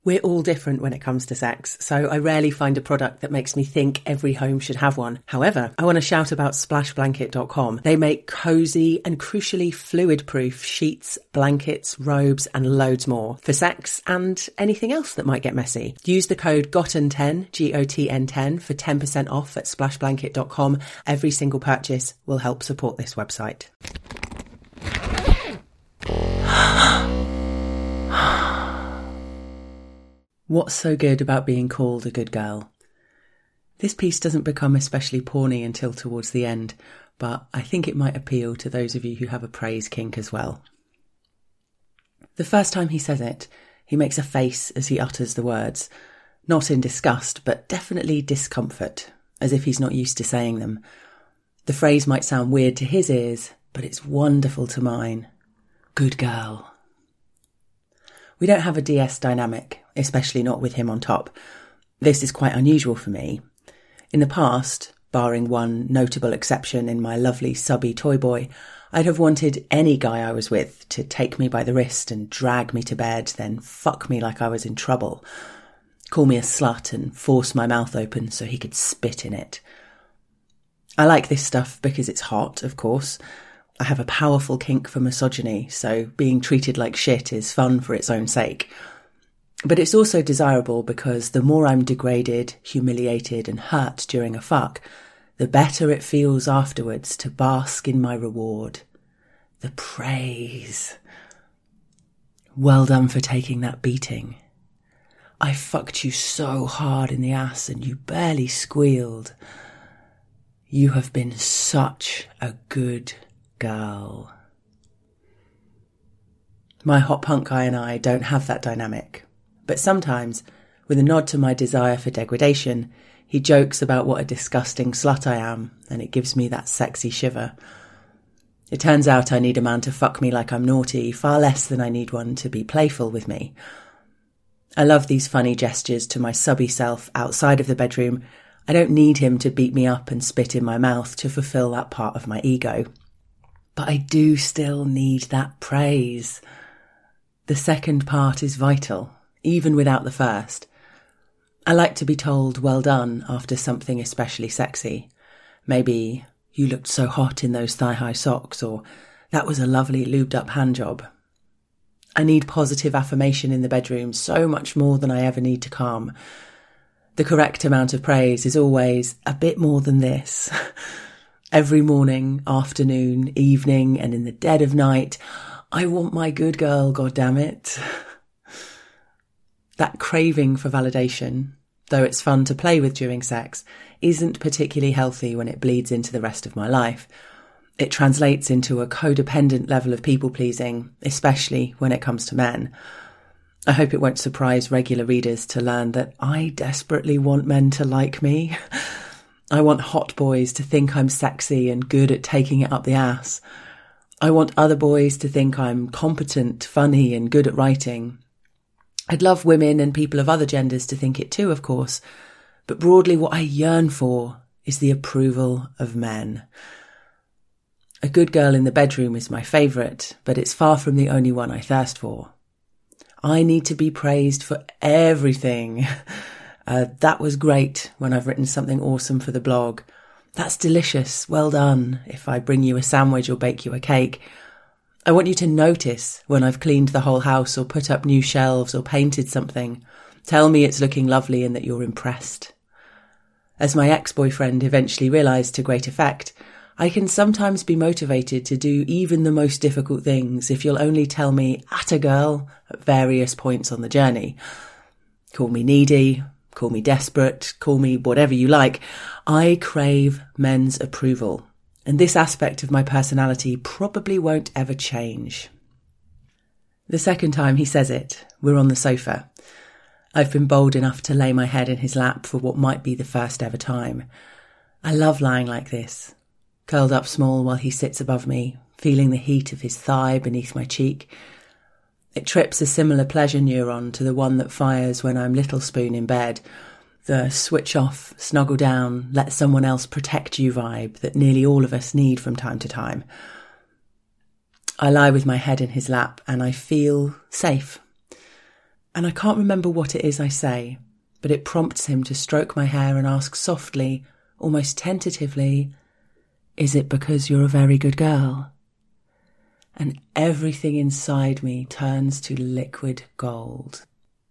We're all different when it comes to sex, so I rarely find a product that makes me think every home should have one. However, I want to shout about splashblanket.com. They make cozy and crucially fluid-proof sheets, blankets, robes and loads more for sex and anything else that might get messy. Use the code GOTTEN10, GOTN10 for 10% off at splashblanket.com. Every single purchase will help support this website. What's so good about being called a good girl? This piece doesn't become especially porny until towards the end, but I think it might appeal to those of you who have a praise kink as well. The first time he says it, he makes a face as he utters the words, not in disgust, but definitely discomfort, as if he's not used to saying them. The phrase might sound weird to his ears, but it's wonderful to mine. Good girl. We don't have a DS dynamic, especially not with him on top. This is quite unusual for me. In the past, barring one notable exception in my lovely subby toy boy, I'd have wanted any guy I was with to take me by the wrist and drag me to bed, then fuck me like I was in trouble. Call me a slut and force my mouth open so he could spit in it. I like this stuff because it's hot, of course. I have a powerful kink for misogyny, so being treated like shit is fun for its own sake. But it's also desirable because the more I'm degraded, humiliated and hurt during a fuck, the better it feels afterwards to bask in my reward. The praise. Well done for taking that beating. I fucked you so hard in the ass and you barely squealed. You have been such a good girl. My hot punk guy and I don't have that dynamic, but sometimes, with a nod to my desire for degradation, he jokes about what a disgusting slut I am, and it gives me that sexy shiver. It turns out I need a man to fuck me like I'm naughty far less than I need one to be playful with me. I love these funny gestures to my subby self outside of the bedroom. I don't need him to beat me up and spit in my mouth to fulfill that part of my ego. But I do still need that praise. The second part is vital, even without the first. I like to be told well done after something especially sexy. Maybe, you looked so hot in those thigh-high socks, or that was a lovely lubed-up handjob. I need positive affirmation in the bedroom so much more than I ever need to calm. The correct amount of praise is always a bit more than this. Every morning, afternoon, evening, and in the dead of night, I want my good girl, goddammit. That craving for validation, though it's fun to play with during sex, isn't particularly healthy when it bleeds into the rest of my life. It translates into a codependent level of people-pleasing, especially when it comes to men. I hope it won't surprise regular readers to learn that I desperately want men to like me. I want hot boys to think I'm sexy and good at taking it up the ass. I want other boys to think I'm competent, funny and good at writing. I'd love women and people of other genders to think it too, of course. But broadly what I yearn for is the approval of men. A good girl in the bedroom is my favourite, but it's far from the only one I thirst for. I need to be praised for everything. That was great when I've written something awesome for the blog. That's delicious. Well done. If I bring you a sandwich or bake you a cake. I want you to notice when I've cleaned the whole house or put up new shelves or painted something. Tell me it's looking lovely and that you're impressed. As my ex-boyfriend eventually realised to great effect, I can sometimes be motivated to do even the most difficult things if you'll only tell me "atta girl" at various points on the journey. Call me needy, call me desperate, call me whatever you like. I crave men's approval, and this aspect of my personality probably won't ever change. The second time he says it, we're on the sofa. I've been bold enough to lay my head in his lap for what might be the first ever time. I love lying like this, curled up small while he sits above me, feeling the heat of his thigh beneath my cheek. It trips a similar pleasure neuron to the one that fires when I'm little spoon in bed, the switch off, snuggle down, let someone else protect you vibe that nearly all of us need from time to time. I lie with my head in his lap and I feel safe. And I can't remember what it is I say, but it prompts him to stroke my hair and ask softly, almost tentatively, "Is it because you're a very good girl?" And everything inside me turns to liquid gold.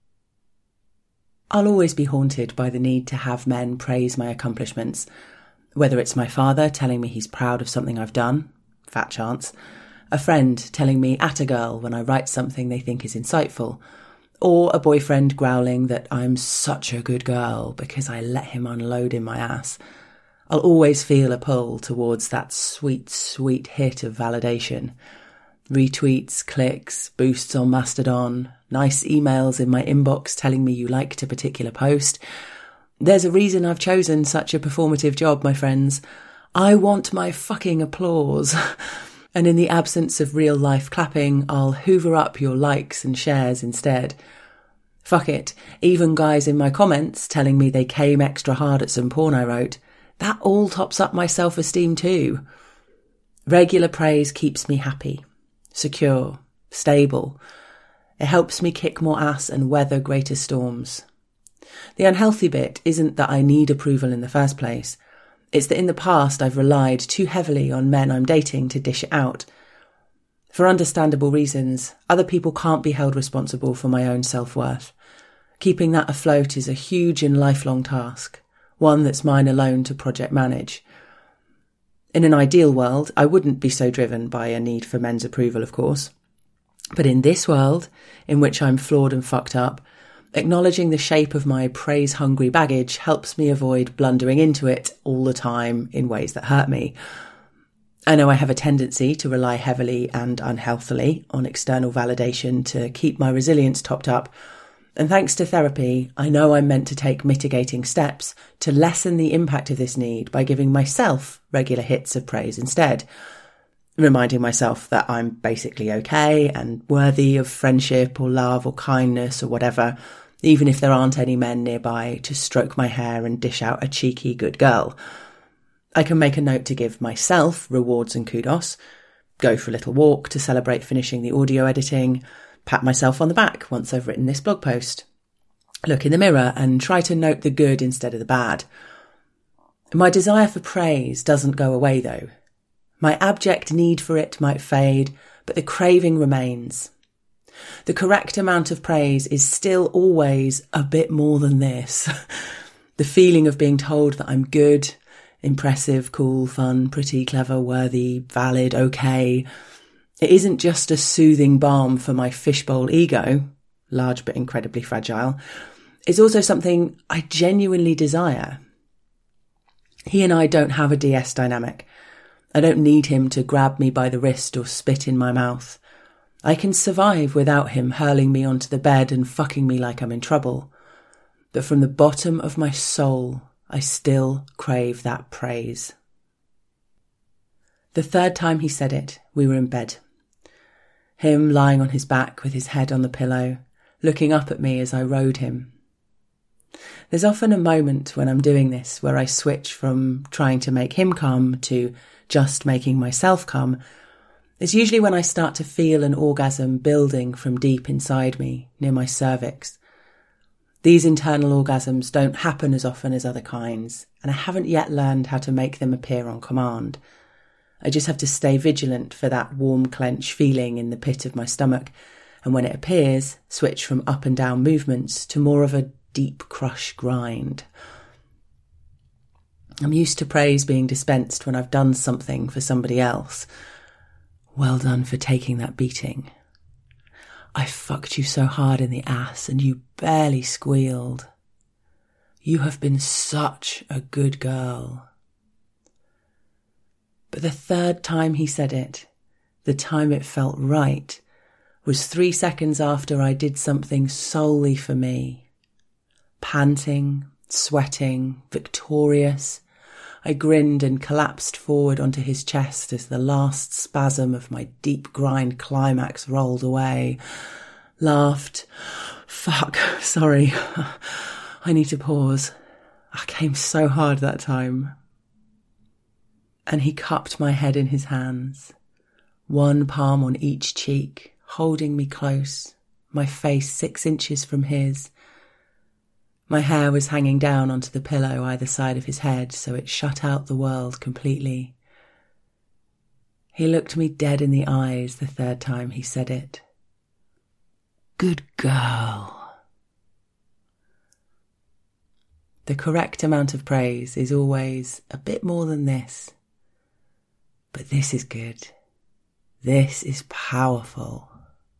I'll always be haunted by the need to have men praise my accomplishments, whether it's my father telling me he's proud of something I've done, fat chance, a friend telling me at a girl when I write something they think is insightful, or a boyfriend growling that I'm such a good girl because I let him unload in my ass. I'll always feel a pull towards that sweet, sweet hit of validation. Retweets, clicks, boosts on Mastodon, nice emails in my inbox telling me you liked a particular post. There's a reason I've chosen such a performative job, my friends. I want my fucking applause. And in the absence of real life clapping, I'll hoover up your likes and shares instead. Fuck it, even guys in my comments telling me they came extra hard at some porn I wrote, that all tops up my self-esteem too. Regular praise keeps me happy, secure, stable. It helps me kick more ass and weather greater storms. The unhealthy bit isn't that I need approval in the first place. It's that in the past I've relied too heavily on men I'm dating to dish it out. For understandable reasons, other people can't be held responsible for my own self-worth. Keeping that afloat is a huge and lifelong task, one that's mine alone to project manage. In an ideal world, I wouldn't be so driven by a need for men's approval, of course. But in this world, in which I'm flawed and fucked up, acknowledging the shape of my praise-hungry baggage helps me avoid blundering into it all the time in ways that hurt me. I know I have a tendency to rely heavily and unhealthily on external validation to keep my resilience topped up, and thanks to therapy, I know I'm meant to take mitigating steps to lessen the impact of this need by giving myself regular hits of praise instead, reminding myself that I'm basically okay and worthy of friendship or love or kindness or whatever, even if there aren't any men nearby to stroke my hair and dish out a cheeky good girl. I can make a note to give myself rewards and kudos, go for a little walk to celebrate finishing the audio editing, pat myself on the back once I've written this blog post, look in the mirror and try to note the good instead of the bad. My desire for praise doesn't go away though. My abject need for it might fade, but the craving remains. The correct amount of praise is still always a bit more than this. The feeling of being told that I'm good, impressive, cool, fun, pretty, clever, worthy, valid, okay. It isn't just a soothing balm for my fishbowl ego, large but incredibly fragile. It's also something I genuinely desire. He and I don't have a DS dynamic. I don't need him to grab me by the wrist or spit in my mouth. I can survive without him hurling me onto the bed and fucking me like I'm in trouble. But from the bottom of my soul, I still crave that praise. The third time he said it, we were in bed. Him lying on his back with his head on the pillow, looking up at me as I rode him. There's often a moment when I'm doing this where I switch from trying to make him come to just making myself come. It's usually when I start to feel an orgasm building from deep inside me, near my cervix. These internal orgasms don't happen as often as other kinds, and I haven't yet learned how to make them appear on command. I just have to stay vigilant for that warm clench feeling in the pit of my stomach, and when it appears, switch from up and down movements to more of a deep crush grind. I'm used to praise being dispensed when I've done something for somebody else. Well done for taking that beating. I fucked you so hard in the ass and you barely squealed. You have been such a good girl. But the third time he said it, the time it felt right, was 3 seconds after I did something solely for me. Panting, sweating, victorious, I grinned and collapsed forward onto his chest as the last spasm of my deep grind climax rolled away. Laughed. Fuck, sorry. I need to pause. I came so hard that time. And he cupped my head in his hands, one palm on each cheek, holding me close, my face 6 inches from his. My hair was hanging down onto the pillow either side of his head, so it shut out the world completely. He looked me dead in the eyes the 3rd time he said it. Good girl. The correct amount of praise is always a bit more than this. But this is good. This is powerful.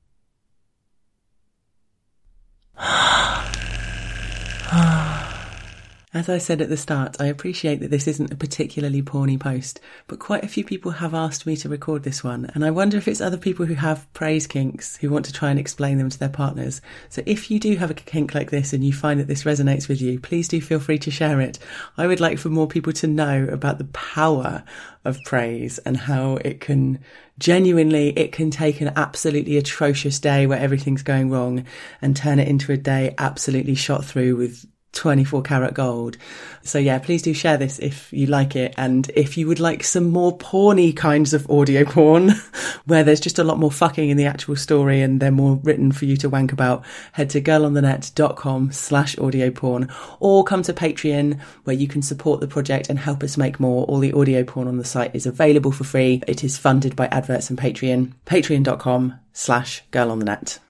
As I said at the start, I appreciate that this isn't a particularly porny post, but quite a few people have asked me to record this one, and I wonder if it's other people who have praise kinks who want to try and explain them to their partners. So if you do have a kink like this and you find that this resonates with you, please do feel free to share it. I would like for more people to know about the power of praise and how it can take an absolutely atrocious day where everything's going wrong and turn it into a day absolutely shot through with 24 karat gold. So yeah, please do share this if you like it. And if you would like some more porny kinds of audio porn where there's just a lot more fucking in the actual story and they're more written for you to wank about, head to girlonthenet.com/audio porn or come to Patreon where you can support the project and help us make more. All the audio porn on the site is available for free. It is funded by adverts and Patreon. Patreon.com/girlonthenet.